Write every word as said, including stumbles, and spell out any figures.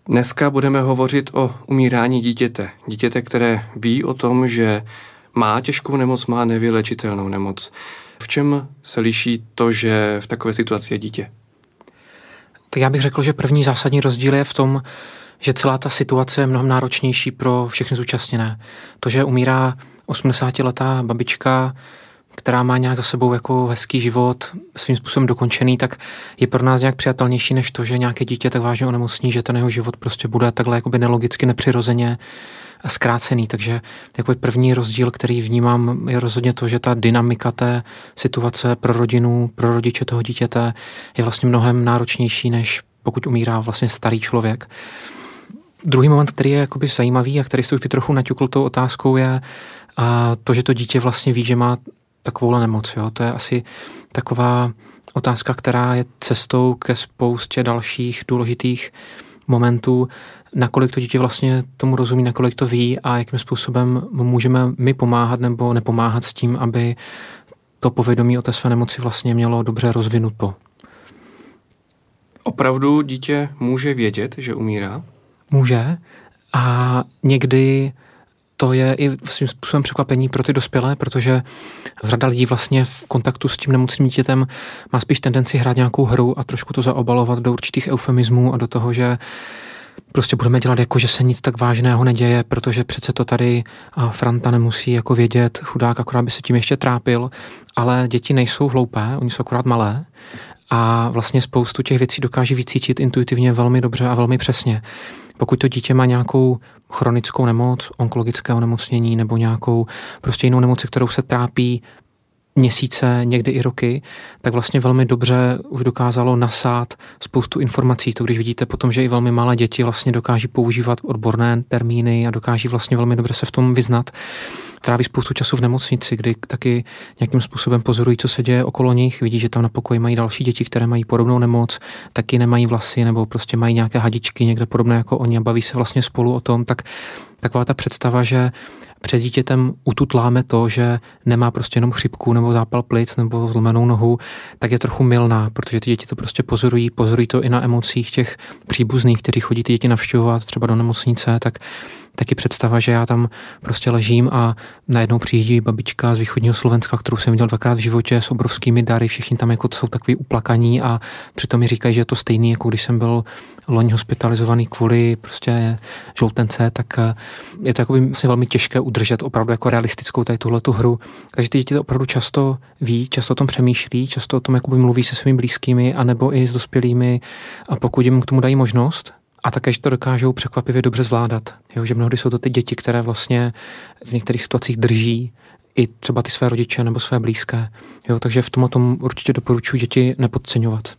Dneska budeme hovořit o umírání dítěte. Dítěte, které ví o tom, že má těžkou nemoc, má nevylečitelnou nemoc. V čem se liší to, že v takové situaci je dítě? Tak já bych řekl, že první zásadní rozdíl je v tom, že celá ta situace je mnohem náročnější pro všechny zúčastněné. To, že umírá osmdesátiletá babička, která má nějak za sebou jako hezký život, svým způsobem dokončený, tak je pro nás nějak přijatelnější než to, že nějaké dítě tak vážně onemocní, že ten jeho život prostě bude takhle jakoby nelogicky, nepřirozeně zkrácený. Takže jakoby první rozdíl, který vnímám, je rozhodně to, že ta dynamika té situace pro rodinu, pro rodiče toho dítěte je vlastně mnohem náročnější, než pokud umírá vlastně starý člověk. Druhý moment, který je jakoby zajímavý a který se už trochu naťukl tou otázkou, je a to, že to dítě vlastně ví, že má takovouhle nemoc. Jo. To je asi taková otázka, která je cestou ke spoustě dalších důležitých momentů, nakolik to dítě vlastně tomu rozumí, nakolik to ví a jakým způsobem můžeme my pomáhat nebo nepomáhat s tím, aby to povědomí o té své nemoci vlastně mělo dobře rozvinuto. Opravdu dítě může vědět, že umírá? Může a někdy to je i svým způsobem překvapení pro ty dospělé, protože řada lidí vlastně v kontaktu s tím nemocným dítětem má spíš tendenci hrát nějakou hru a trošku to zaobalovat do určitých eufemismů a do toho, že prostě budeme dělat jako, že se nic tak vážného neděje, protože přece to tady Franta nemusí jako vědět, chudák, akorát by se tím ještě trápil, ale děti nejsou hloupé, oni jsou akorát malé a vlastně spoustu těch věcí dokáží vycítit intuitivně velmi dobře a velmi přesně. Pokud to dítě má nějakou chronickou nemoc, onkologické onemocnění nebo nějakou prostě jinou nemoc, kterou se trápí měsíce, někdy i roky, tak vlastně velmi dobře už dokázalo nasát spoustu informací. To když vidíte potom, že i velmi malé děti vlastně dokáží používat odborné termíny a dokáží vlastně velmi dobře se v tom vyznat. Tráví spoustu času v nemocnici, kdy taky nějakým způsobem pozorují, co se děje okolo nich, vidí, že tam na pokoji mají další děti, které mají podobnou nemoc, taky nemají vlasy nebo prostě mají nějaké hadičky někde podobné jako oni a baví se vlastně spolu o tom, tak taková ta představa, že před dítětem ututláme to, že nemá prostě jenom chřipku nebo zápal plic nebo zlomenou nohu, tak je trochu mylná, protože ty děti to prostě pozorují, pozorují to i na emocích těch příbuzných, kteří chodí ty děti navštěvovat třeba do nemocnice, tak taky představa, že já tam prostě ležím a najednou přijíždí babička z východního Slovenska, kterou jsem viděl dvakrát v životě s obrovskými dary, všichni tam jako jsou takový uplakaní a přitom mi říkají, že je to stejný, jako když jsem byl loni hospitalizovaný kvůli prostě žloutence, tak je to jako by vlastně velmi těžké udržet opravdu jako realistickou tady tuhletu hru. Takže ty děti to opravdu často ví, často o tom přemýšlí, často o tom jakoby mluví se svými blízkými anebo i s dospělými a pokud jim k tomu dají možnost, a také, že to dokážou překvapivě dobře zvládat. Jo, že mnohdy jsou to ty děti, které vlastně v některých situacích drží i třeba ty své rodiče nebo své blízké. Jo, takže v tom tom určitě doporučuji děti nepodceňovat.